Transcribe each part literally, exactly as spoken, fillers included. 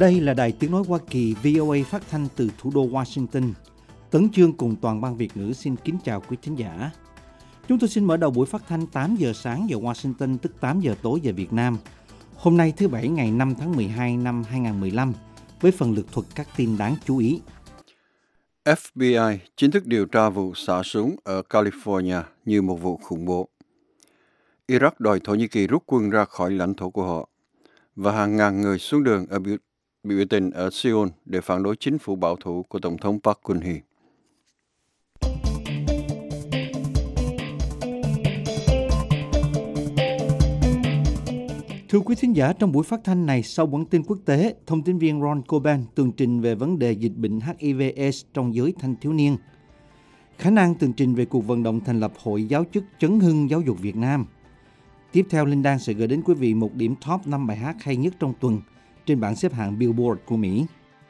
Đây là Đài Tiếng Nói Hoa Kỳ vê o a phát thanh từ thủ đô Washington. Tấn Chương cùng toàn ban Việt ngữ xin kính chào quý thính giả. Chúng tôi xin mở đầu buổi phát thanh tám giờ sáng giờ Washington, tức tám giờ tối giờ Việt Nam. Hôm nay thứ Bảy ngày năm tháng mười hai năm hai nghìn không trăm mười lăm với phần lược thuật các tin đáng chú ý. ép bê i chính thức điều tra vụ xả súng ở California như một vụ khủng bố. Iraq đòi Thổ Nhĩ Kỳ rút quân ra khỏi lãnh thổ của họ. Và hàng ngàn người xuống đường ở biểu, biểu tình ở Seoul để phản đối chính phủ bảo thủ của Tổng thống Park Geun-hye. Thưa quý thính giả, trong buổi phát thanh này, sau bản tin quốc tế, thông tin viên Ron Coben tường trình về vấn đề dịch bệnh hát i vê AIDS trong giới thanh thiếu niên. Khả năng tường trình về cuộc vận động thành lập Hội Giáo chức Chấn hưng Giáo dục Việt Nam. Tiếp theo, Linh Đan sẽ gửi đến quý vị một điểm top năm bài hát hay nhất trong tuần trên bảng xếp hạng Billboard của Mỹ.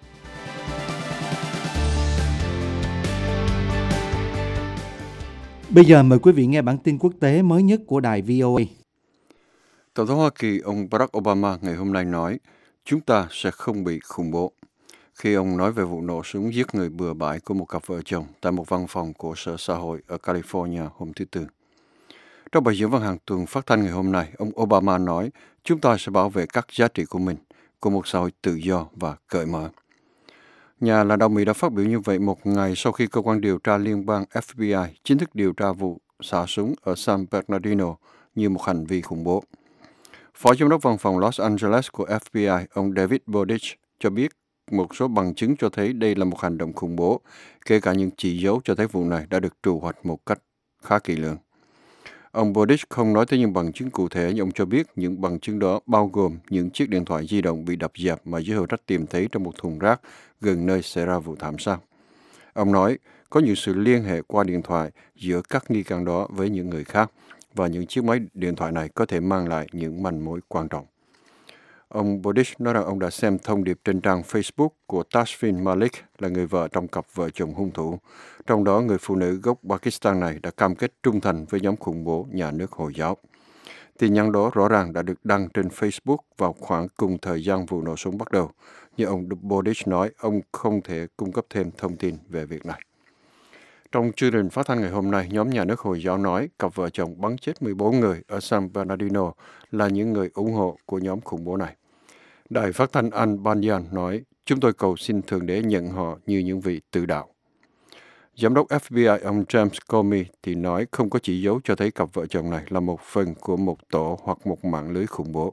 Bây giờ mời quý vị nghe bản tin quốc tế mới nhất của đài vê o a. Tổng thống Hoa Kỳ ông Barack Obama ngày hôm nay nói, chúng ta sẽ không bị khủng bố, khi ông nói về vụ nổ súng giết người bừa bãi của một cặp vợ chồng tại một văn phòng của Sở Xã hội ở California hôm thứ Tư. Trong bài diễn văn hàng tuần phát thanh ngày hôm nay, ông Obama nói, chúng ta sẽ bảo vệ các giá trị của mình, của một xã hội tự do và cởi mở. Nhà lãnh đạo Mỹ đã phát biểu như vậy một ngày sau khi cơ quan điều tra liên bang ép bê i chính thức điều tra vụ xả súng ở San Bernardino như một hành vi khủng bố. Phó giám đốc văn phòng Los Angeles của ép bê i, ông David Bowditch, cho biết một số bằng chứng cho thấy đây là một hành động khủng bố, kể cả những chỉ dấu cho thấy vụ này đã được trù hoạch một cách khá kỹ lưỡng. Ông Bowditch không nói tới những bằng chứng cụ thể, nhưng ông cho biết những bằng chứng đó bao gồm những chiếc điện thoại di động bị đập dập mà giới hữu trách tìm thấy trong một thùng rác gần nơi xảy ra vụ thảm sát. Ông nói có những sự liên hệ qua điện thoại giữa các nghi can đó với những người khác, và những chiếc máy điện thoại này có thể mang lại những manh mối quan trọng. Ông Bowditch nói rằng ông đã xem thông điệp trên trang Facebook của Tasfin Malik, là người vợ trong cặp vợ chồng hung thủ. Trong đó, người phụ nữ gốc Pakistan này đã cam kết trung thành với nhóm khủng bố nhà nước Hồi giáo. Tin nhắn đó rõ ràng đã được đăng trên Facebook vào khoảng cùng thời gian vụ nổ súng bắt đầu. Nhưng ông Bowditch nói ông không thể cung cấp thêm thông tin về việc này. Trong chương trình phát thanh ngày hôm nay, nhóm nhà nước Hồi giáo nói cặp vợ chồng bắn chết mười bốn người ở San Bernardino là những người ủng hộ của nhóm khủng bố này. Đài phát thanh Al Banyan nói, chúng tôi cầu xin Thượng Đế nhận họ như những vị tự đạo. Giám đốc ép bê i ông James Comey thì nói không có chỉ dấu cho thấy cặp vợ chồng này là một phần của một tổ hoặc một mạng lưới khủng bố.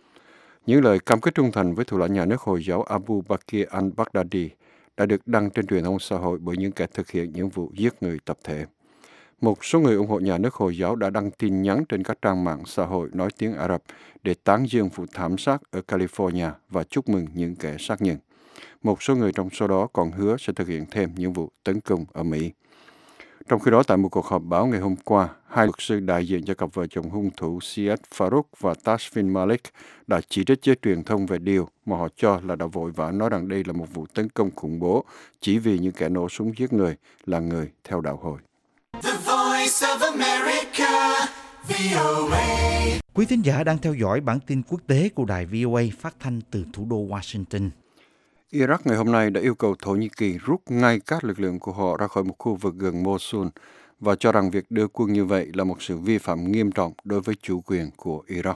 Những lời cam kết trung thành với thủ lãnh nhà nước Hồi giáo Abu Bakr al-Baghdadi đã được đăng trên truyền thông xã hội bởi những kẻ thực hiện những vụ giết người tập thể. Một số người ủng hộ nhà nước Hồi giáo đã đăng tin nhắn trên các trang mạng xã hội nói tiếng Ả Rập để tán dương vụ thảm sát ở California và chúc mừng những kẻ sát nhân. Một số người trong số đó còn hứa sẽ thực hiện thêm những vụ tấn công ở Mỹ. Trong khi đó, tại một cuộc họp báo ngày hôm qua, hai luật sư đại diện cho cặp vợ chồng hung thủ Syed Farook và Tasfin Malik đã chỉ trích giới truyền thông về điều mà họ cho là đã vội vã nói rằng đây là một vụ tấn công khủng bố chỉ vì những kẻ nổ súng giết người là người theo đạo Hồi. The Voice of America, vê o a. Quý thính giả đang theo dõi bản tin quốc tế của đài vê o a phát thanh từ thủ đô Washington. Iraq ngày hôm nay đã yêu cầu Thổ Nhĩ Kỳ rút ngay các lực lượng của họ ra khỏi một khu vực gần Mosul và cho rằng việc đưa quân như vậy là một sự vi phạm nghiêm trọng đối với chủ quyền của Iraq.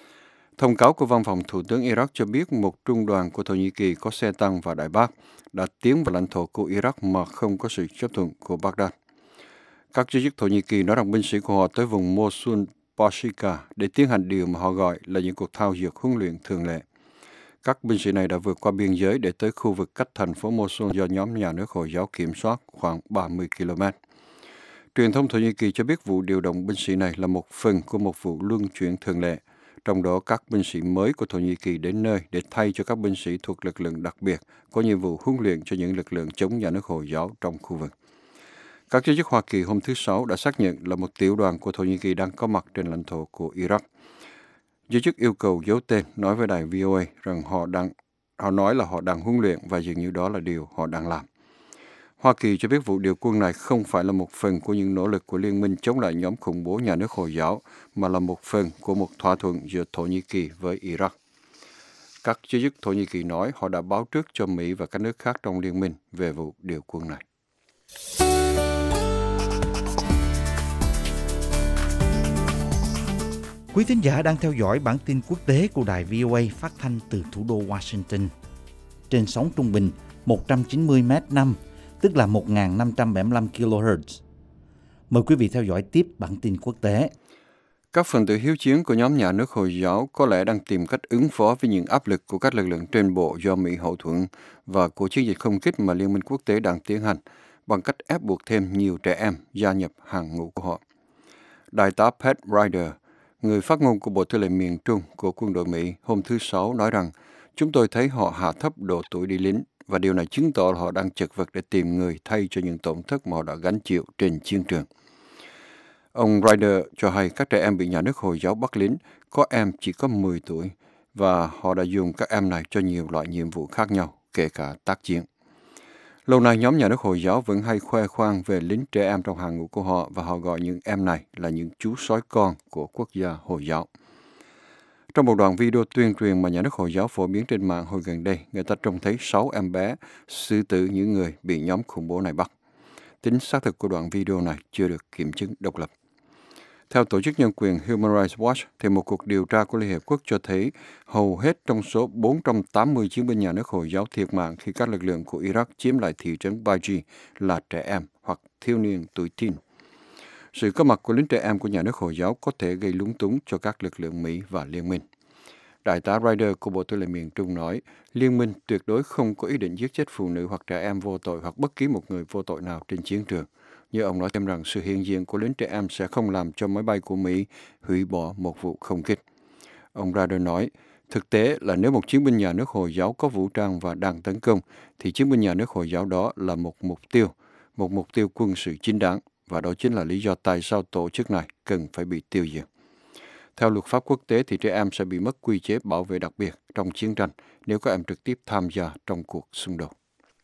Thông cáo của văn phòng Thủ tướng Iraq cho biết một trung đoàn của Thổ Nhĩ Kỳ có xe tăng và đại bác đã tiến vào lãnh thổ của Iraq mà không có sự chấp thuận của Baghdad. Các giới chức Thổ Nhĩ Kỳ nói rằng binh sĩ của họ tới vùng Mosul Pashika để tiến hành điều mà họ gọi là những cuộc thao dượt huấn luyện thường lệ. Các binh sĩ này đã vượt qua biên giới để tới khu vực cách thành phố Mosul do nhóm nhà nước Hồi giáo kiểm soát khoảng ba mươi ki lô mét. Truyền thông Thổ Nhĩ Kỳ cho biết vụ điều động binh sĩ này là một phần của một vụ luân chuyển thường lệ, trong đó các binh sĩ mới của Thổ Nhĩ Kỳ đến nơi để thay cho các binh sĩ thuộc lực lượng đặc biệt có nhiệm vụ huấn luyện cho những lực lượng chống nhà nước Hồi giáo trong khu vực. Các giới chức Hoa Kỳ hôm thứ Sáu đã xác nhận là một tiểu đoàn của Thổ Nhĩ Kỳ đang có mặt trên lãnh thổ của Iraq. Giới chức yêu cầu giấu tên nói với đài vê o a rằng họ đang họ nói là họ đang huấn luyện và dường như đó là điều họ đang làm. Hoa Kỳ cho biết vụ điều quân này không phải là một phần của những nỗ lực của liên minh chống lại nhóm khủng bố nhà nước Hồi giáo, mà là một phần của một thỏa thuận giữa Thổ Nhĩ Kỳ với Iraq. Các giới chức Thổ Nhĩ Kỳ nói họ đã báo trước cho Mỹ và các nước khác trong liên minh về vụ điều quân này. Quý thính giả đang theo dõi bản tin quốc tế của đài vê o a phát thanh từ thủ đô Washington. Trên sóng trung bình một trăm chín mươi mét năm, tức là một nghìn năm trăm bảy mươi lăm ki lô héc. Mời quý vị theo dõi tiếp bản tin quốc tế. Các phần tử hiếu chiến của nhóm nhà nước Hồi giáo có lẽ đang tìm cách ứng phó với những áp lực của các lực lượng trên bộ do Mỹ hậu thuẫn và của chiến dịch không kích mà Liên minh quốc tế đang tiến hành bằng cách ép buộc thêm nhiều trẻ em gia nhập hàng ngũ của họ. Đại tá Pat Ryder, người phát ngôn của Bộ Tư lệnh miền Trung của quân đội Mỹ, hôm thứ Sáu nói rằng chúng tôi thấy họ hạ thấp độ tuổi đi lính và điều này chứng tỏ là họ đang chật vật để tìm người thay cho những tổn thất mà họ đã gánh chịu trên chiến trường. Ông Ryder cho hay các trẻ em bị nhà nước Hồi giáo bắt lính, có em chỉ có mười tuổi, và họ đã dùng các em này cho nhiều loại nhiệm vụ khác nhau, kể cả tác chiến. Lâu nay, nhóm nhà nước Hồi giáo vẫn hay khoe khoang về lính trẻ em trong hàng ngũ của họ và họ gọi những em này là những chú sói con của quốc gia Hồi giáo. Trong một đoạn video tuyên truyền mà nhà nước Hồi giáo phổ biến trên mạng hồi gần đây, người ta trông thấy sáu em bé xử tử những người bị nhóm khủng bố này bắt. Tính xác thực của đoạn video này chưa được kiểm chứng độc lập. Theo tổ chức nhân quyền Human Rights Watch, thì một cuộc điều tra của Liên Hiệp Quốc cho thấy hầu hết trong số bốn trăm tám mươi chiến binh nhà nước Hồi giáo thiệt mạng khi các lực lượng của Iraq chiếm lại thị trấn Baiji là trẻ em hoặc thiếu niên tuổi teen. Sự có mặt của lính trẻ em của nhà nước Hồi giáo có thể gây lúng túng cho các lực lượng Mỹ và Liên minh. Đại tá Ryder của Bộ Tư lệnh miền Trung nói, Liên minh tuyệt đối không có ý định giết chết phụ nữ hoặc trẻ em vô tội hoặc bất kỳ một người vô tội nào trên chiến trường. Như ông nói thêm rằng sự hiện diện của lính trẻ em sẽ không làm cho máy bay của Mỹ hủy bỏ một vụ không kích. Ông Ryder nói, thực tế là nếu một chiến binh nhà nước Hồi giáo có vũ trang và đang tấn công, thì chiến binh nhà nước Hồi giáo đó là một mục tiêu, một mục tiêu quân sự chính đáng, và đó chính là lý do tại sao tổ chức này cần phải bị tiêu diệt. Theo luật pháp quốc tế thì trẻ em sẽ bị mất quy chế bảo vệ đặc biệt trong chiến tranh nếu các em trực tiếp tham gia trong cuộc xung đột.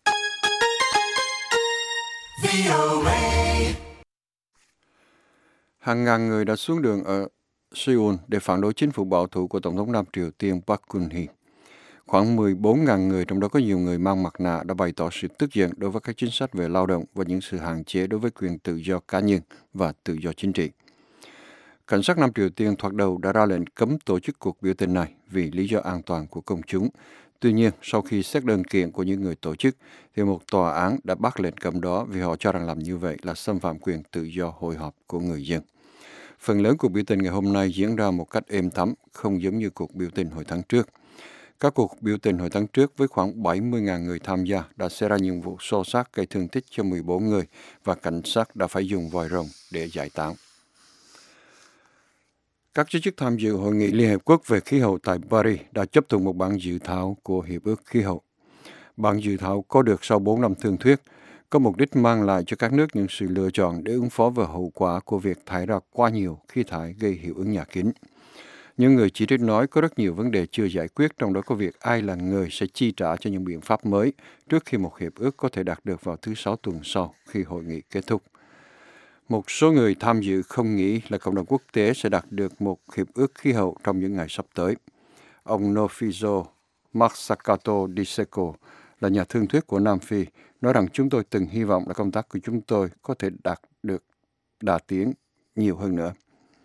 Hàng ngàn người đã xuống đường ở Seoul để phản đối chính phủ bảo thủ của Tổng thống Nam Triều Tiên Park Geun-hye. Khoảng mười bốn nghìn người, trong đó có nhiều người mang mặt nạ, đã bày tỏ sự tức giận đối với các chính sách về lao động và những sự hạn chế đối với quyền tự do cá nhân và tự do chính trị. Cảnh sát Nam Triều Tiên thoạt đầu đã ra lệnh cấm tổ chức cuộc biểu tình này vì lý do an toàn của công chúng. Tuy nhiên, sau khi xét đơn kiện của những người tổ chức, thì một tòa án đã bác lệnh cấm đó vì họ cho rằng làm như vậy là xâm phạm quyền tự do hội họp của người dân. Phần lớn cuộc biểu tình ngày hôm nay diễn ra một cách êm thấm, không giống như cuộc biểu tình hồi tháng trước. Các cuộc biểu tình hồi tháng trước với khoảng bảy mươi nghìn người tham gia đã xảy ra những vụ xô xát gây thương tích cho mười bốn người và cảnh sát đã phải dùng vòi rồng để giải tán. Các giới chức tham dự Hội nghị Liên Hiệp Quốc về khí hậu tại Paris đã chấp thuận một bản dự thảo của Hiệp ước khí hậu. Bản dự thảo có được sau bốn năm thương thuyết, có mục đích mang lại cho các nước những sự lựa chọn để ứng phó với hậu quả của việc thải ra quá nhiều khí thải gây hiệu ứng nhà kính. Những người chỉ trích nói có rất nhiều vấn đề chưa giải quyết, trong đó có việc ai là người sẽ chi trả cho những biện pháp mới trước khi một hiệp ước có thể đạt được vào thứ Sáu tuần sau khi hội nghị kết thúc. Một số người tham dự không nghĩ là cộng đồng quốc tế sẽ đạt được một hiệp ước khí hậu trong những ngày sắp tới. Ông Nofizo Matsakato Diseko là nhà thương thuyết của Nam Phi, nói rằng chúng tôi từng hy vọng là công tác của chúng tôi có thể đạt được đà tiến nhiều hơn nữa.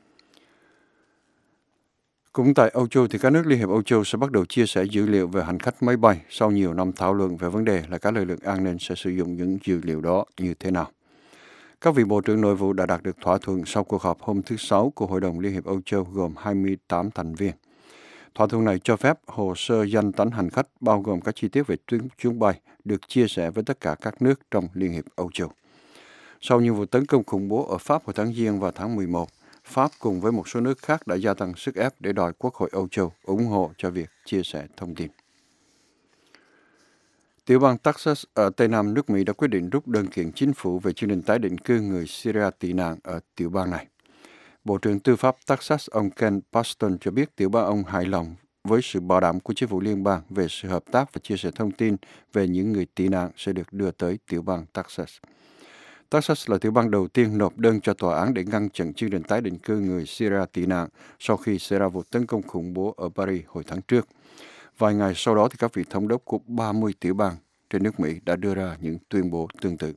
Cũng tại Âu Châu thì các nước Liên hiệp Âu Châu sẽ bắt đầu chia sẻ dữ liệu về hành khách máy bay sau nhiều năm thảo luận về vấn đề là các lực lượng an ninh sẽ sử dụng những dữ liệu đó như thế nào. Các vị Bộ trưởng Nội vụ đã đạt được thỏa thuận sau cuộc họp hôm thứ Sáu của Hội đồng Liên hiệp Âu Châu gồm hai mươi tám thành viên. Thỏa thuận này cho phép hồ sơ danh tánh hành khách bao gồm các chi tiết về tuyến chuyến bay được chia sẻ với tất cả các nước trong Liên hiệp Âu Châu. Sau những vụ tấn công khủng bố ở Pháp hồi tháng Giêng và tháng mười một, Pháp cùng với một số nước khác đã gia tăng sức ép để đòi Quốc hội Âu Châu ủng hộ cho việc chia sẻ thông tin. Tiểu bang Texas ở Tây Nam nước Mỹ đã quyết định rút đơn kiện chính phủ về chương trình tái định cư người Syria tị nạn ở tiểu bang này. Bộ trưởng Tư pháp Texas ông Ken Paxton cho biết tiểu bang ông hài lòng với sự bảo đảm của chính phủ liên bang về sự hợp tác và chia sẻ thông tin về những người tị nạn sẽ được đưa tới tiểu bang Texas. Texas là tiểu bang đầu tiên nộp đơn cho tòa án để ngăn chặn chương trình tái định cư người Syria tị nạn sau khi xảy ra vụ tấn công khủng bố ở Paris hồi tháng trước. Vài ngày sau đó, thì các vị thống đốc của ba mươi tiểu bang trên nước Mỹ đã đưa ra những tuyên bố tương tự.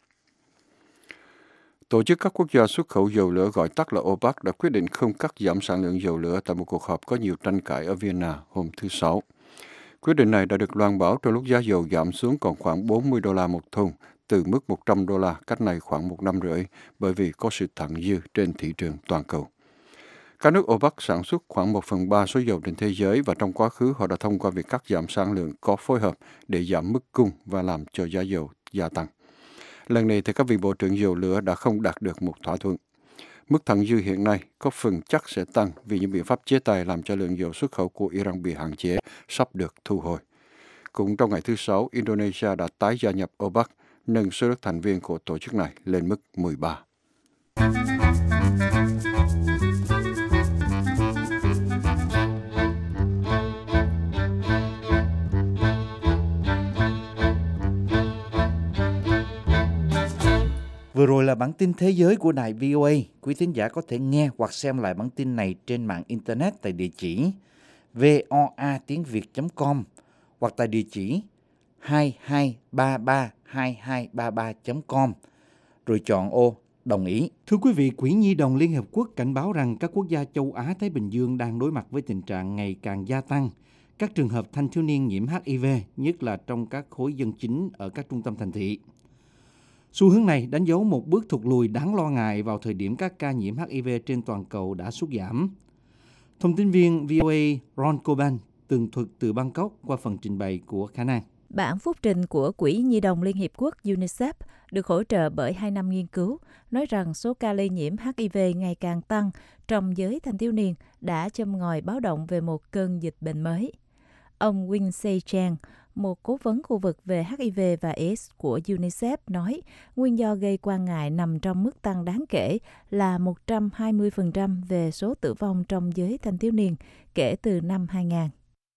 Tổ chức các quốc gia xuất khẩu dầu lửa gọi tắt là OPEC đã quyết định không cắt giảm sản lượng dầu lửa tại một cuộc họp có nhiều tranh cãi ở Vienna hôm thứ Sáu. Quyết định này đã được loan báo trong lúc giá dầu giảm xuống còn khoảng bốn mươi đô la một thùng, từ mức một trăm đô la cách này khoảng một năm rưỡi, bởi vì có sự thặng dư trên thị trường toàn cầu. Các nước OPEC sản xuất khoảng một phần ba số dầu trên thế giới và trong quá khứ họ đã thông qua việc cắt giảm sản lượng có phối hợp để giảm mức cung và làm cho giá dầu gia tăng. Lần này thì các vị bộ trưởng dầu lửa đã không đạt được một thỏa thuận. Mức thặng dư hiện nay có phần chắc sẽ tăng vì những biện pháp chế tài làm cho lượng dầu xuất khẩu của Iran bị hạn chế sắp được thu hồi. Cũng trong ngày thứ Sáu, Indonesia đã tái gia nhập OPEC, nâng số nước thành viên của tổ chức này lên mức mười ba. Vừa rồi là bản tin thế giới của đài vê o a. Quý thính giả có thể nghe hoặc xem lại bản tin này trên mạng Internet tại địa chỉ voa tiếng việt chấm com hoặc tại địa chỉ hai hai ba ba hai hai ba ba chấm com, rồi chọn ô đồng ý. Thưa quý vị, Quỹ Nhi đồng Liên Hợp Quốc cảnh báo rằng các quốc gia châu Á-Thái Bình Dương đang đối mặt với tình trạng ngày càng gia tăng các trường hợp thanh thiếu niên nhiễm hát i vê, nhất là trong các khối dân chính ở các trung tâm thành thị. Xu hướng này đánh dấu một bước thụt lùi đáng lo ngại vào thời điểm các ca nhiễm hát i vê trên toàn cầu đã sút giảm. Thông tin viên vê o a Ron Coban tường thuật từ Bangkok qua phần trình bày của Khả Năng. Bản phúc trình của Quỹ Nhi đồng Liên Hiệp Quốc UNICEF được hỗ trợ bởi hai năm nghiên cứu, nói rằng số ca lây nhiễm hát i vê ngày càng tăng trong giới thanh thiếu niên đã châm ngòi báo động về một cơn dịch bệnh mới. Ông Wing Se Chang, một cố vấn khu vực về hát i vê và AIDS của UNICEF nói nguyên do gây quan ngại nằm trong mức tăng đáng kể là một trăm hai mươi phần trăm về số tử vong trong giới thanh thiếu niên kể từ năm hai nghìn.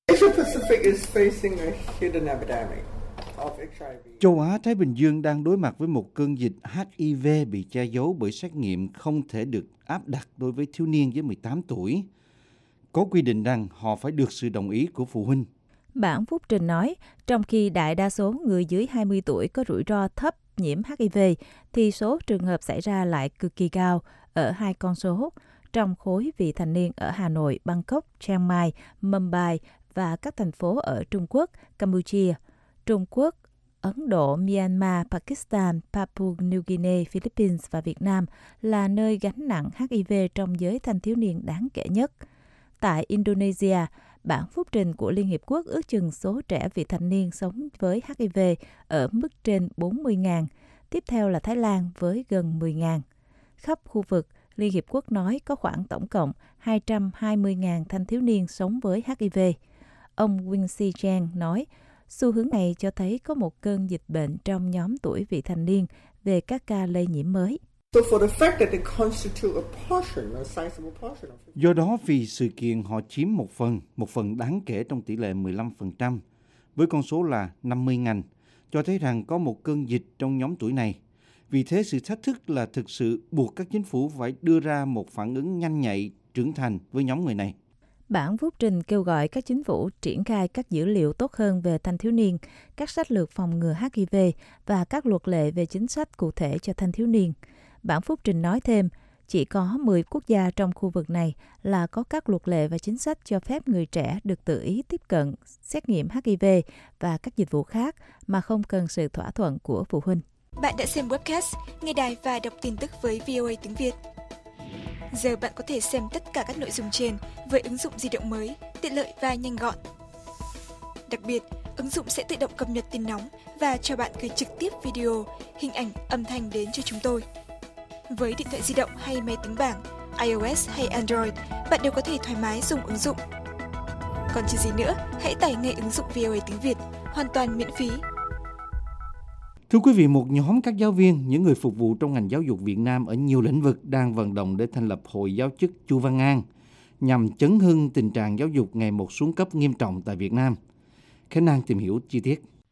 Châu Á-Thái Bình Dương đang đối mặt với một cơn dịch hát i vê bị che giấu bởi xét nghiệm không thể được áp đặt đối với thiếu niên dưới mười tám tuổi. Có quy định rằng họ phải được sự đồng ý của phụ huynh. Bản phúc trình nói, trong khi đại đa số người dưới hai mươi tuổi có rủi ro thấp nhiễm hát i vê, thì số trường hợp xảy ra lại cực kỳ cao ở hai con số, trong khối vị thành niên ở Hà Nội, Bangkok, Chiang Mai, Mumbai và các thành phố ở Trung Quốc, Campuchia, Trung Quốc, Ấn Độ, Myanmar, Pakistan, Papua New Guinea, Philippines và Việt Nam là nơi gánh nặng hát i vê trong giới thanh thiếu niên đáng kể nhất. Tại Indonesia, bản phúc trình của Liên Hiệp Quốc ước chừng số trẻ vị thành niên sống với hát i vê ở mức trên bốn mươi nghìn, tiếp theo là Thái Lan với gần mười nghìn. Khắp khu vực, Liên Hiệp Quốc nói có khoảng tổng cộng hai trăm hai mươi nghìn thanh thiếu niên sống với hát i vê. Ông Wing Se Chang nói, xu hướng này cho thấy có một cơn dịch bệnh trong nhóm tuổi vị thành niên về các ca lây nhiễm mới. Do đó, vì sự kiện họ chiếm một phần, một phần đáng kể trong tỷ lệ mười lăm phần trăm, với con số là năm mươi nghìn, cho thấy rằng có một cơn dịch trong nhóm tuổi này. Vì thế, sự thách thức là thực sự buộc các chính phủ phải đưa ra một phản ứng nhanh nhạy, trưởng thành với nhóm người này. Bản phúc trình kêu gọi các chính phủ triển khai các dữ liệu tốt hơn về thanh thiếu niên, các sách lược phòng ngừa hát i vê và các luật lệ về chính sách cụ thể cho thanh thiếu niên. Bản phúc trình nói thêm, chỉ có mười quốc gia trong khu vực này là có các luật lệ và chính sách cho phép người trẻ được tự ý tiếp cận, xét nghiệm hát i vê và các dịch vụ khác mà không cần sự thỏa thuận của phụ huynh. Bạn đã xem webcast, nghe đài và đọc tin tức với vê o a tiếng Việt. Giờ bạn có thể xem tất cả các nội dung trên với ứng dụng di động mới, tiện lợi và nhanh gọn. Đặc biệt, ứng dụng sẽ tự động cập nhật tin nóng và cho bạn gửi trực tiếp video, hình ảnh, âm thanh đến cho chúng tôi. Với điện thoại di động hay máy tính bảng, iOS hay Android, bạn đều có thể thoải mái dùng ứng dụng. Còn chờ gì nữa, hãy tải ngay ứng dụng vê o a tiếng Việt, hoàn toàn miễn phí. Thưa quý vị, một nhóm các giáo viên, những người phục vụ trong ngành giáo dục Việt Nam ở nhiều lĩnh vực đang vận động để thành lập Hội Giáo chức Chu Văn An nhằm chấn hưng tình trạng giáo dục ngày một xuống cấp nghiêm trọng tại Việt Nam. Khánh An tìm hiểu chi tiết.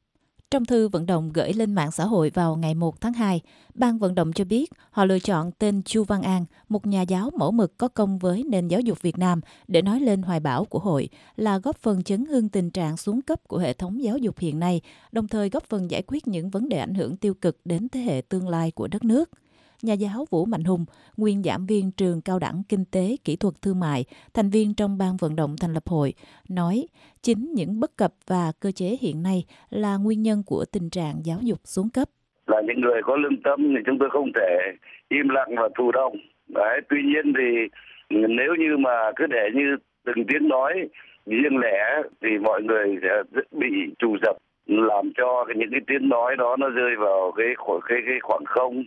Trong thư vận động gửi lên mạng xã hội vào ngày một tháng hai, ban vận động cho biết họ lựa chọn tên Chu Văn An, một nhà giáo mẫu mực có công với nền giáo dục Việt Nam, để nói lên hoài bão của hội là góp phần chấn hưng tình trạng xuống cấp của hệ thống giáo dục hiện nay, đồng thời góp phần giải quyết những vấn đề ảnh hưởng tiêu cực đến thế hệ tương lai của đất nước. Nhà giáo Vũ Mạnh Hùng, nguyên giảng viên trường cao đẳng Kinh tế Kỹ thuật Thương mại, thành viên trong ban vận động thành lập hội, nói chính những bất cập và cơ chế hiện nay là nguyên nhân của tình trạng giáo dục xuống cấp. Là những người có lương tâm thì chúng tôi không thể im lặng và thụ động. Đấy, tuy nhiên thì nếu như mà cứ để như từng tiếng nói riêng lẻ thì mọi người sẽ bị trù dập, làm cho những cái tiếng nói đó nó rơi vào cái cái cái khoảng không,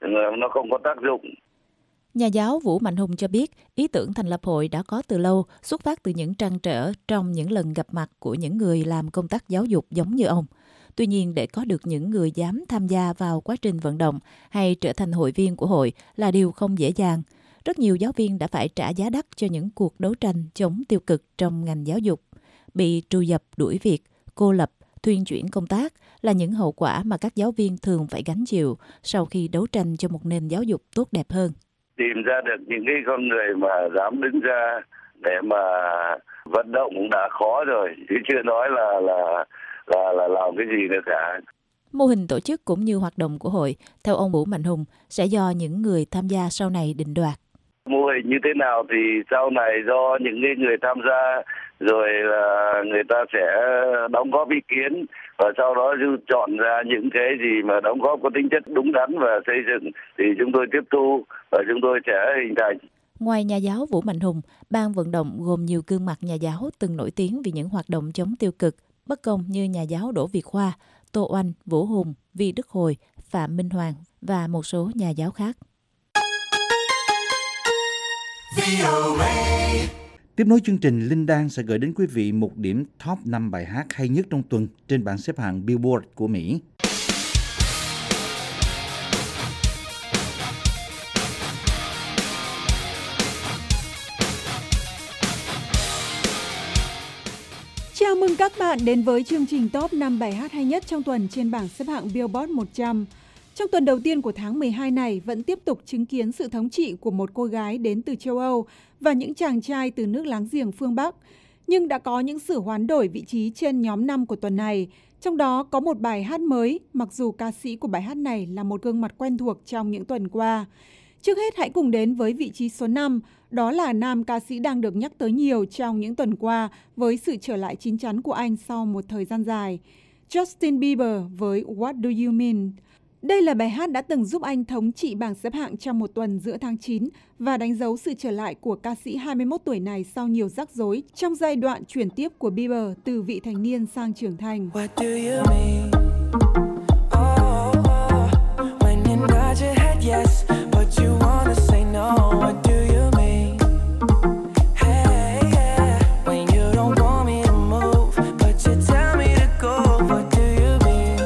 nó không có tác dụng. Nhà giáo Vũ Mạnh Hùng cho biết ý tưởng thành lập hội đã có từ lâu, xuất phát từ những trăn trở trong những lần gặp mặt của những người làm công tác giáo dục giống như ông. Tuy nhiên, để có được những người dám tham gia vào quá trình vận động hay trở thành hội viên của hội là điều không dễ dàng. Rất nhiều giáo viên đã phải trả giá đắt cho những cuộc đấu tranh chống tiêu cực trong ngành giáo dục. Bị trù dập, đuổi việc, cô lập, thuyên chuyển công tác là những hậu quả mà các giáo viên thường phải gánh chịu sau khi đấu tranh cho một nền giáo dục tốt đẹp hơn. Tìm ra được những cái con người mà dám đứng ra để mà vận động cũng đã khó rồi, chứ chưa nói là là là là làm cái gì nữa cả. Mô hình tổ chức cũng như hoạt động của hội, theo ông Vũ Mạnh Hùng, sẽ do những người tham gia sau này định đoạt. Mô hình như thế nào thì sau này do những người tham gia, rồi là người ta sẽ đóng góp ý kiến và sau đó chọn ra những cái gì mà đóng góp có tính chất đúng đắn và xây dựng thì chúng tôi tiếp thu và chúng tôi sẽ hình thành. Ngoài nhà giáo Vũ Mạnh Hùng, ban vận động gồm nhiều gương mặt nhà giáo từng nổi tiếng vì những hoạt động chống tiêu cực, bất công như nhà giáo Đỗ Việt Khoa, Tô Oanh, Vũ Hùng, Vi Đức Hồi, Phạm Minh Hoàng và một số nhà giáo khác. Tiếp nối chương trình, Linh Đan sẽ gửi đến quý vị một điểm top năm bài hát hay nhất trong tuần trên bảng xếp hạng Billboard của Mỹ. Chào mừng các bạn đến với chương trình top năm bài hát hay nhất trong tuần trên bảng xếp hạng Billboard một trăm. Trong tuần đầu tiên của tháng mười hai này vẫn tiếp tục chứng kiến sự thống trị của một cô gái đến từ châu Âu và những chàng trai từ nước láng giềng phương Bắc. Nhưng đã có những sự hoán đổi vị trí trên nhóm năm của tuần này. Trong đó có một bài hát mới, mặc dù ca sĩ của bài hát này là một gương mặt quen thuộc trong những tuần qua. Trước hết hãy cùng đến với vị trí số năm, đó là nam ca sĩ đang được nhắc tới nhiều trong những tuần qua với sự trở lại chín chắn của anh sau một thời gian dài. Justin Bieber với What Do You Mean? Đây là bài hát đã từng giúp anh thống trị bảng xếp hạng trong một tuần giữa tháng chín và đánh dấu sự trở lại của ca sĩ hai mươi mốt tuổi này sau nhiều rắc rối trong giai đoạn chuyển tiếp của Bieber từ vị thành niên sang trưởng thành. What do you mean? Oh, oh, when you nod your head yes, but you wanna say no. What do you mean? Hey, yeah, when you don't want me to move, but you tell me to go. What do you mean?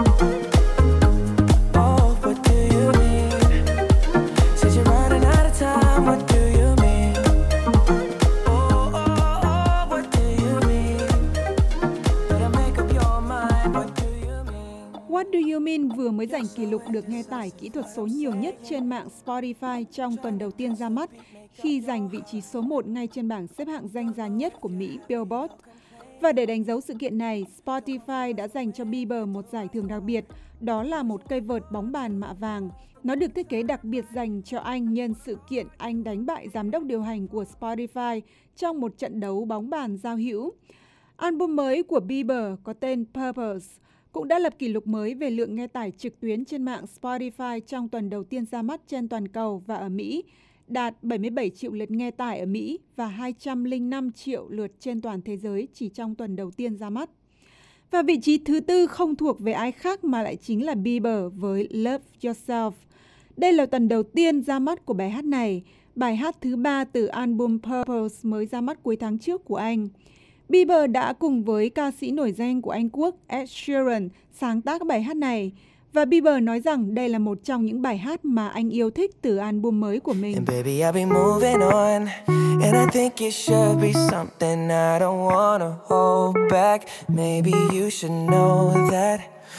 Oh, what do you mean? Said you're running out of time. What do you mean? Oh, oh, oh, what do you mean? Better make up your mind. What do you mean? What do you mean vừa mới giành kỷ lục được nghe tải kỹ thuật số nhiều nhất trên mạng Spotify trong tuần đầu tiên ra mắt, khi giành vị trí số một ngay trên bảng xếp hạng danh giá nhất của Mỹ Billboard. Và để đánh dấu sự kiện này, Spotify đã dành cho Bieber một giải thưởng đặc biệt, đó là một cây vợt bóng bàn mạ vàng. Nó được thiết kế đặc biệt dành cho anh nhân sự kiện anh đánh bại giám đốc điều hành của Spotify trong một trận đấu bóng bàn giao hữu. Album mới của Bieber có tên Purpose cũng đã lập kỷ lục mới về lượng nghe tải trực tuyến trên mạng Spotify trong tuần đầu tiên ra mắt trên toàn cầu và ở Mỹ, đạt bảy mươi bảy triệu lượt nghe tải ở Mỹ và hai trăm lẻ năm triệu lượt trên toàn thế giới chỉ trong tuần đầu tiên ra mắt. Và vị trí thứ tư không thuộc về ai khác mà lại chính là Bieber với Love Yourself. Đây là tuần đầu tiên ra mắt của bài hát này, bài hát thứ ba từ album Purpose mới ra mắt cuối tháng trước của anh. Bieber đã cùng với ca sĩ nổi danh của Anh Quốc Ed Sheeran sáng tác bài hát này. Và Bieber nói rằng đây là một trong những bài hát mà anh yêu thích từ album mới của mình. And baby, I've been moving on, and I think it should be something I don't wanna hold back. Maybe you should know that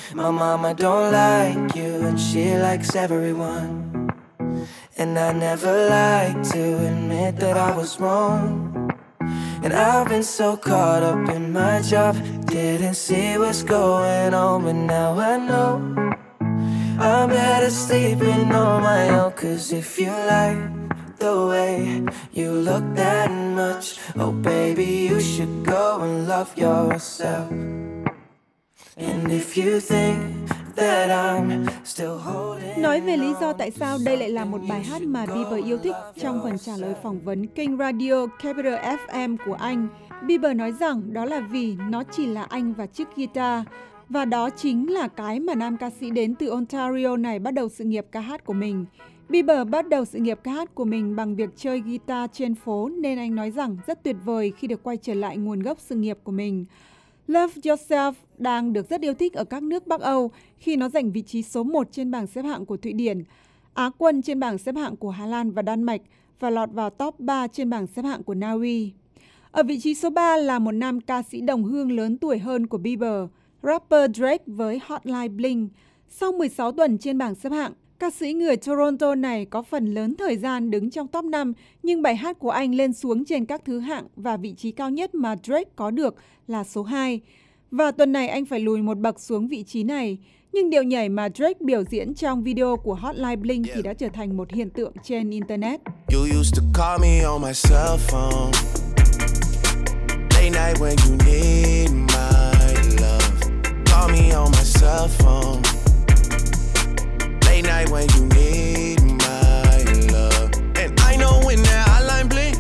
My mama don't like you and she likes everyone. And I never like to admit that I was wrong. And I've been so caught up in my job, didn't see what's going on, but now I know I'm better sleeping on my own. Cause if you like the way you look that much, oh baby, you should go and love yourself. And if you think that I'm still holding. Nói về lý do tại sao đây lại là một bài hát mà Bieber yêu thích, trong phần trả lời phỏng vấn kênh radio Capital ép em của anh, Bieber nói rằng đó là vì nó chỉ là anh và chiếc guitar. Và đó chính là cái mà nam ca sĩ đến từ Ontario này bắt đầu sự nghiệp ca hát của mình. Bieber bắt đầu sự nghiệp ca hát của mình bằng việc chơi guitar trên phố, nên anh nói rằng rất tuyệt vời khi được quay trở lại nguồn gốc sự nghiệp của mình. Love Yourself đang được rất yêu thích ở các nước Bắc Âu khi nó giành vị trí số một trên bảng xếp hạng của Thụy Điển, Á quân trên bảng xếp hạng của Hà Lan và Đan Mạch và lọt vào top ba trên bảng xếp hạng của Na Uy. Ở vị trí số ba là một nam ca sĩ đồng hương lớn tuổi hơn của Bieber, rapper Drake với Hotline Bling. Sau mười sáu tuần trên bảng xếp hạng, ca sĩ người Toronto này có phần lớn thời gian đứng trong top năm, nhưng bài hát của anh lên xuống trên các thứ hạng và vị trí cao nhất mà Drake có được là số hai. Và tuần này anh phải lùi một bậc xuống vị trí này. Nhưng điệu nhảy mà Drake biểu diễn trong video của Hotline Bling thì đã trở thành một hiện tượng trên Internet. You used to call me on my cell phone. Late night when you need my love. Call me on my cell phone. Late night when you need my love. And I know when that hotline bling,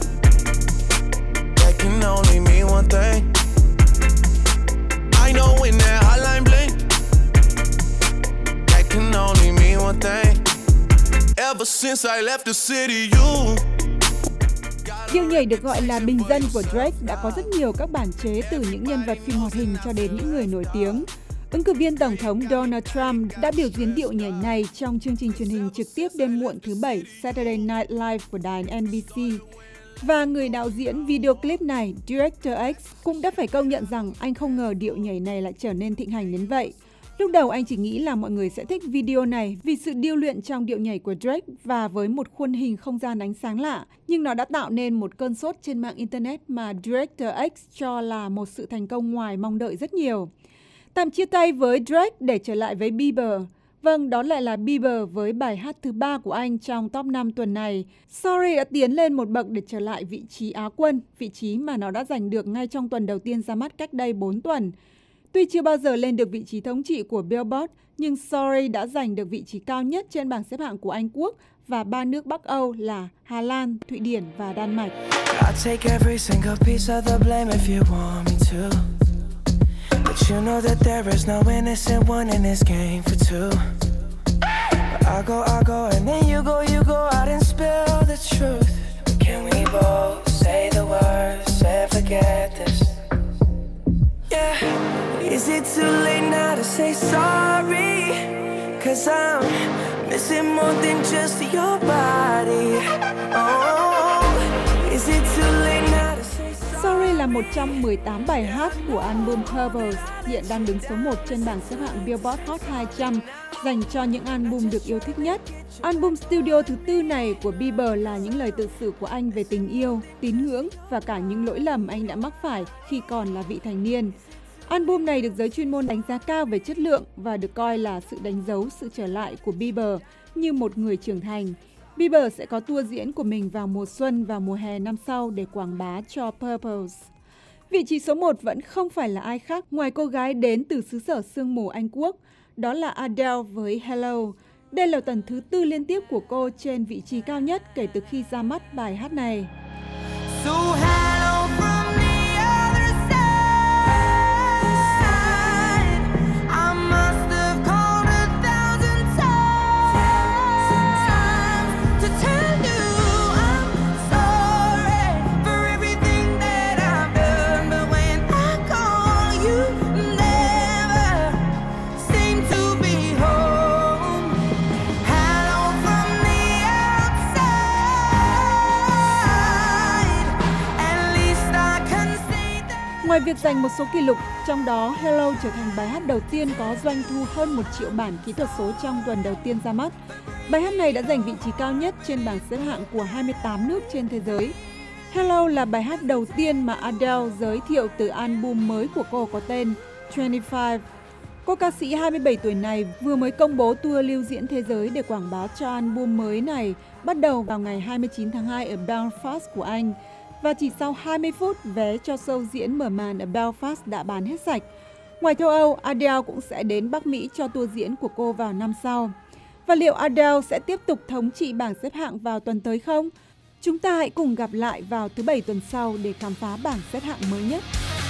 that can only mean one thing. I know when that hotline bling, that can only mean one thing. Ever since I left the city, you. Điệu nhảy được gọi là bình dân của Drake đã có rất nhiều các bản chế từ những nhân vật phim hoạt hình cho đến những người nổi tiếng. Ứng cử viên Tổng thống Donald Trump đã biểu diễn điệu nhảy này trong chương trình truyền hình trực tiếp đêm muộn thứ Bảy Saturday Night Live của đài en bê xê. Và người đạo diễn video clip này, Director X, cũng đã phải công nhận rằng anh không ngờ điệu nhảy này lại trở nên thịnh hành đến vậy. Lúc đầu anh chỉ nghĩ là mọi người sẽ thích video này vì sự điêu luyện trong điệu nhảy của Drake và với một khuôn hình không gian ánh sáng lạ, nhưng nó đã tạo nên một cơn sốt trên mạng Internet mà Director X cho là một sự thành công ngoài mong đợi rất nhiều. Tạm chia tay với Drake để trở lại với Bieber. Vâng, đó lại là Bieber với bài hát thứ ba của anh trong top năm tuần này. Sorry đã tiến lên một bậc để trở lại vị trí Á quân, vị trí mà nó đã giành được ngay trong tuần đầu tiên ra mắt cách đây bốn tuần. Tuy chưa bao giờ lên được vị trí thống trị của Billboard, nhưng Sorry đã giành được vị trí cao nhất trên bảng xếp hạng của Anh Quốc và ba nước Bắc Âu là Hà Lan, Thụy Điển và Đan Mạch. I'll take every single piece of the blame if you want me to. But you know that there is no innocent one in this game for two. But I go, I go, and then you go, you go out and spill the truth. Can we both say the words and forget this? Yeah. Is it too late now to say sorry? Cause I'm missing more than just your body. Oh, is it too late now to say sorry? Sorry là một trong mười tám bài hát của album Purples, hiện đang đứng số một trên bảng xếp hạng Billboard Hot hai trăm, dành cho những album được yêu thích nhất. Album studio thứ tư này của Bieber là những lời tự sự của anh về tình yêu, tín ngưỡng và cả những lỗi lầm anh đã mắc phải khi còn là vị thành niên. Album này được giới chuyên môn đánh giá cao về chất lượng và được coi là sự đánh dấu sự trở lại của Bieber như một người trưởng thành. Bieber sẽ có tour diễn của mình vào mùa xuân và mùa hè năm sau để quảng bá cho Purples. Vị trí số một vẫn không phải là ai khác ngoài cô gái đến từ xứ sở sương mù Anh Quốc, đó là Adele với Hello. Đây là tuần thứ tư liên tiếp của cô trên vị trí cao nhất kể từ khi ra mắt bài hát này. So hello from the other side. I must have called a thousand times to tell you I'm sorry for everything that I've done. But when I call you, never seem to be home. Hello from the outside. And Ngoài việc giành một số kỷ lục, trong đó Hello trở thành bài hát đầu tiên có doanh thu hơn một triệu bản kỹ thuật số trong tuần đầu tiên ra mắt. Bài hát này đã giành vị trí cao nhất trên bảng xếp hạng của hai mươi tám nước trên thế giới. Hello là bài hát đầu tiên mà Adele giới thiệu từ album mới của cô có tên hai mươi lăm. Cô ca sĩ hai mươi bảy tuổi này vừa mới công bố tour lưu diễn thế giới để quảng bá cho album mới này bắt đầu vào ngày hai mươi chín tháng hai ở Belfast của Anh. Và chỉ sau hai mươi phút, vé cho show diễn mở màn ở Belfast đã bán hết sạch. Ngoài châu Âu, Adele cũng sẽ đến Bắc Mỹ cho tour diễn của cô vào năm sau. Và liệu Adele sẽ tiếp tục thống trị bảng xếp hạng vào tuần tới không? Chúng ta hãy cùng gặp lại vào thứ Bảy tuần sau để khám phá bảng xếp hạng mới nhất.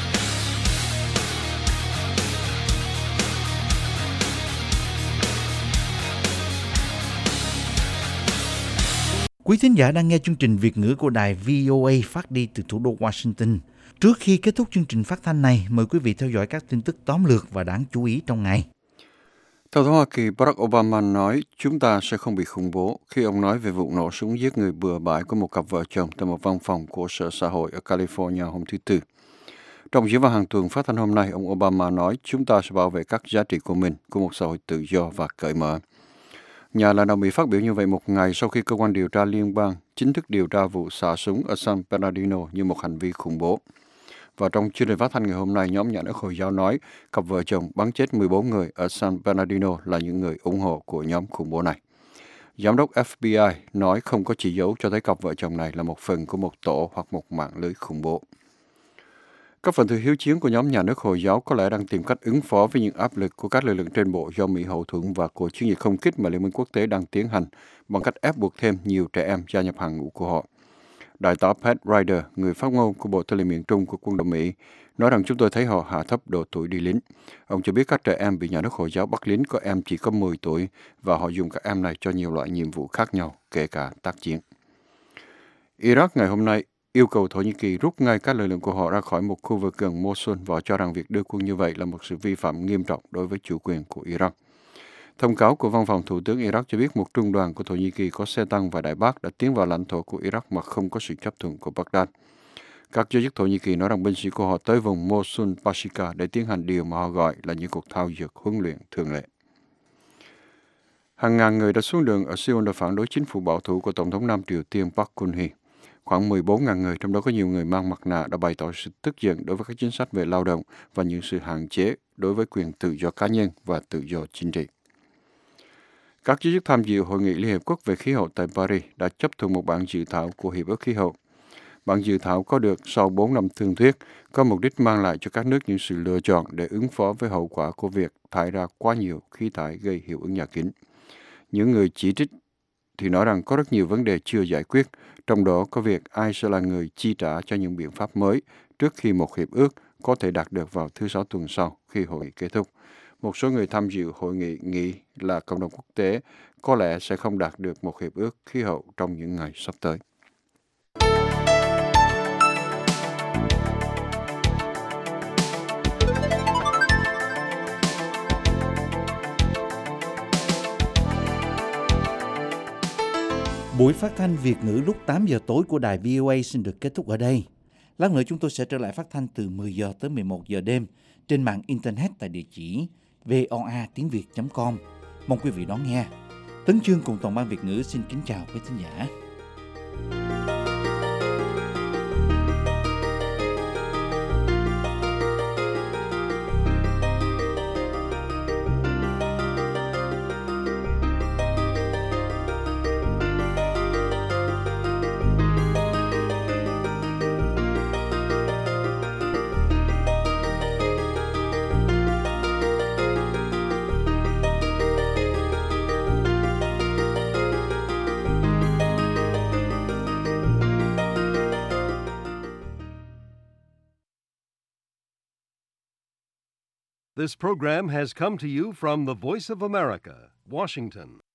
Quý thính giả đang nghe chương trình Việt ngữ của đài vê o a phát đi từ thủ đô Washington. Trước khi kết thúc chương trình phát thanh này, mời quý vị theo dõi các tin tức tóm lược và đáng chú ý trong ngày. Tổng thống Hoa Kỳ Barack Obama nói chúng ta sẽ không bị khủng bố khi ông nói về vụ nổ súng giết người bừa bãi của một cặp vợ chồng tại một văn phòng của Sở Xã hội ở California hôm thứ Tư. Trong diễn văn hàng tuần phát thanh hôm nay, ông Obama nói chúng ta sẽ bảo vệ các giá trị của mình, của một xã hội tự do và cởi mở. Nhà lãnh đạo Mỹ phát biểu như vậy một ngày sau khi cơ quan điều tra liên bang chính thức điều tra vụ xả súng ở San Bernardino như một hành vi khủng bố. Và trong chương trình phát thanh ngày hôm nay, nhóm nhà nước Hồi giáo nói cặp vợ chồng bắn chết mười bốn người ở San Bernardino là những người ủng hộ của nhóm khủng bố này. Giám đốc ép bê i nói không có chỉ dấu cho thấy cặp vợ chồng này là một phần của một tổ hoặc một mạng lưới khủng bố. Các phần tử hiếu chiến của nhóm nhà nước Hồi giáo có lẽ đang tìm cách ứng phó với những áp lực của các lực lượng trên bộ do Mỹ hậu thuẫn và của chiến dịch không kích mà Liên minh quốc tế đang tiến hành bằng cách ép buộc thêm nhiều trẻ em gia nhập hàng ngũ của họ. Đại tá Pat Ryder, người phát ngôn của Bộ Tư lệnh miền Trung của quân đội Mỹ, nói rằng chúng tôi thấy họ hạ thấp độ tuổi đi lính. Ông cho biết các trẻ em bị nhà nước Hồi giáo bắt lính có em chỉ có mười tuổi và họ dùng các em này cho nhiều loại nhiệm vụ khác nhau, kể cả tác chiến. Iraq ngày hôm nay yêu cầu Thổ Nhĩ Kỳ rút ngay các lực lượng của họ ra khỏi một khu vực gần Mosul và cho rằng việc đưa quân như vậy là một sự vi phạm nghiêm trọng đối với chủ quyền của Iraq. Thông cáo của Văn phòng Thủ tướng Iraq cho biết một trung đoàn của Thổ Nhĩ Kỳ có xe tăng và đại bác đã tiến vào lãnh thổ của Iraq mà không có sự chấp thuận của Baghdad. Các giới chức Thổ Nhĩ Kỳ nói rằng binh sĩ của họ tới vùng Mosul Pashika để tiến hành điều mà họ gọi là những cuộc thao dượt huấn luyện thường lệ. Hàng ngàn người đã xuống đường ở Seoul để phản đối chính phủ bảo thủ của Tổng thống Nam Triều Tiên Park Geun-hye. Khoảng mười bốn nghìn người, trong đó có nhiều người mang mặt nạ, đã bày tỏ sự tức giận đối với các chính sách về lao động và những sự hạn chế đối với quyền tự do cá nhân và tự do chính trị. Các giới chức tham dự Hội nghị Liên Hiệp Quốc về khí hậu tại Paris đã chấp thuận một bản dự thảo của Hiệp ước Khí hậu. Bản dự thảo có được sau bốn năm thương thuyết, có mục đích mang lại cho các nước những sự lựa chọn để ứng phó với hậu quả của việc thải ra quá nhiều khí thải gây hiệu ứng nhà kính. Những người chỉ trích thì nói rằng có rất nhiều vấn đề chưa giải quyết, trong đó có việc ai sẽ là người chi trả cho những biện pháp mới trước khi một hiệp ước có thể đạt được vào thứ Sáu tuần sau khi hội nghị kết thúc. Một số người tham dự hội nghị nghĩ là cộng đồng quốc tế có lẽ sẽ không đạt được một hiệp ước khí hậu trong những ngày sắp tới. Buổi phát thanh Việt ngữ lúc tám giờ tối của đài vê o a xin được kết thúc ở đây. Lát nữa chúng tôi sẽ trở lại phát thanh từ mười giờ tới mười một giờ đêm trên mạng Internet tại địa chỉ voa tiếng việt chấm com. Mong quý vị đón nghe. Tấn Chương cùng toàn ban Việt ngữ xin kính chào quý thính giả. This program has come to you from the Voice of America, Washington.